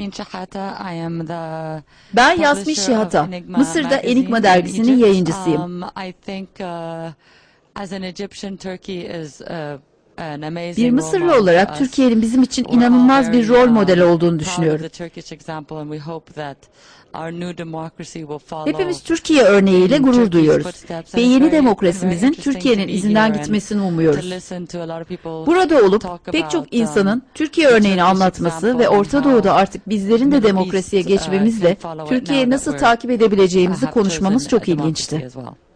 Ben Yasmin Şihata, Mısır'da Enigma dergisinin yayıncısıyım. Bir Mısırlı olarak Türkiye'nin bizim için inanılmaz bir rol modeli olduğunu düşünüyorum. Hepimiz Türkiye örneğiyle gurur duyuyoruz ve yeni demokrasimizin Türkiye'nin izinden gitmesini umuyoruz. Burada olup pek çok insanın Türkiye örneğini anlatması ve Orta Doğu'da artık bizlerin de demokrasiye geçmemizle Türkiye'yi nasıl takip edebileceğimizi konuşmamız çok ilginçti.